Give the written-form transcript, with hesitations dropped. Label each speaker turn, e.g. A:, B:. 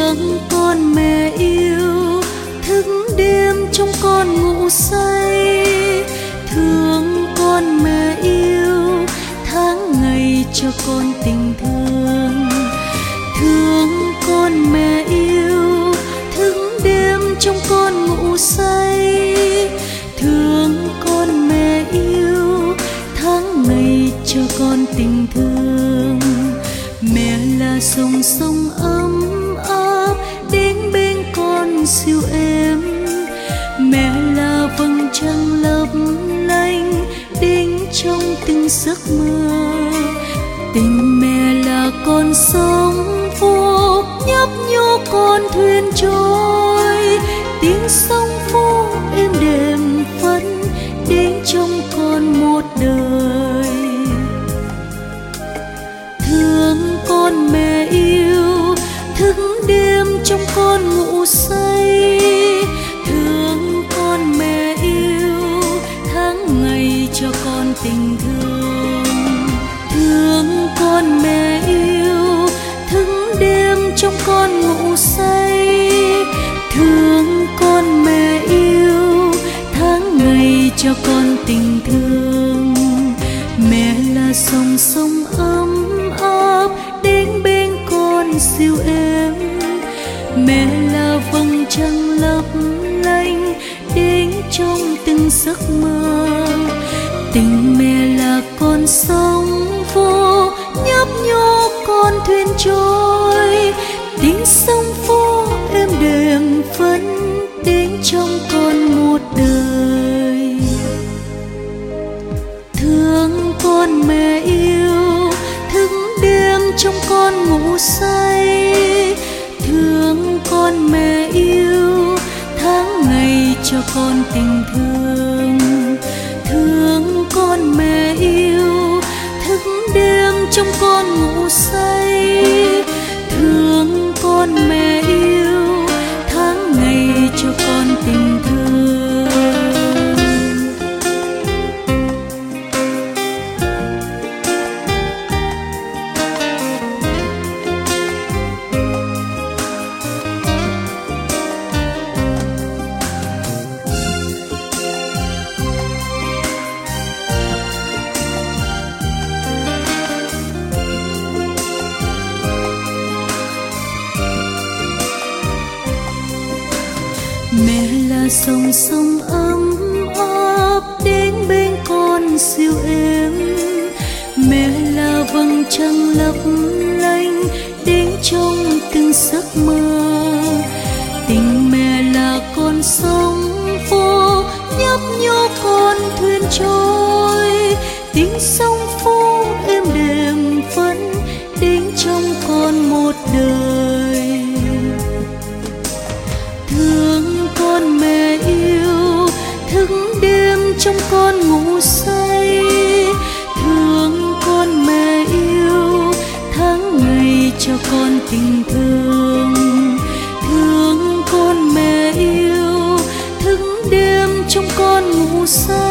A: thương con mẹ yêu, thức đêm trong con ngủ say. Thương con mẹ yêu, tháng ngày cho con tình thương. Thương con mẹ yêu, thức đêm trong con ngủ say. Thương con mẹ yêu, tháng ngày cho con tình thương. Mẹ là dòng sông ấm áp đến bên con siêu êm. Mẹ là vầng trăng lấp lánh đến trong từng giấc mơ. Tình mẹ là con sóng vô nhấp nhô con thuyền trôi. Tiếng sóng vô êm đềm vẫn đến trong con một đời. Thương con mẹ yêu, thức đêm trong con ngủ say. Thương con mẹ yêu, tháng ngày cho con tình thương. Thương con mẹ yêu, thức đêm trong con ngủ say. Thương con mẹ yêu, tháng ngày cho con tình thương. Mẹ là dòng sông ấm áp đến bên con siêu êm. Mẹ là vầng trăng lấp lánh đến trong từng giấc mơ. Tình mẹ là con sóng vô nhấp nhô con thuyền trôi. Tiếng sóng vô êm đềm vẫn đến trong con một đời. Thương con mẹ yêu, thức đêm trong con ngủ say. Thương con mẹ yêu, tháng ngày cho con tình thương. Thương con mẹ yêu, thức đêm trong con ngủ say. Thương con mẹ yêu, tháng ngày cho con tình thương. Mẹ là dòng sông ấm áp đến bên con siêu êm. Mẹ là vầng trăng lấp lánh đến trong từng giấc mơ. Tình mẹ là con sóng vô nhấp nhô con thuyền trôi. Tiếng sóng vô êm đềm vẫn đến trong con một đời. Thương con mẹ yêu, thức đêm trong con ngủ say. Thương con mẹ yêu, tháng ngày cho con tình thương. Thương con mẹ yêu, thức đêm trong con ngủ say.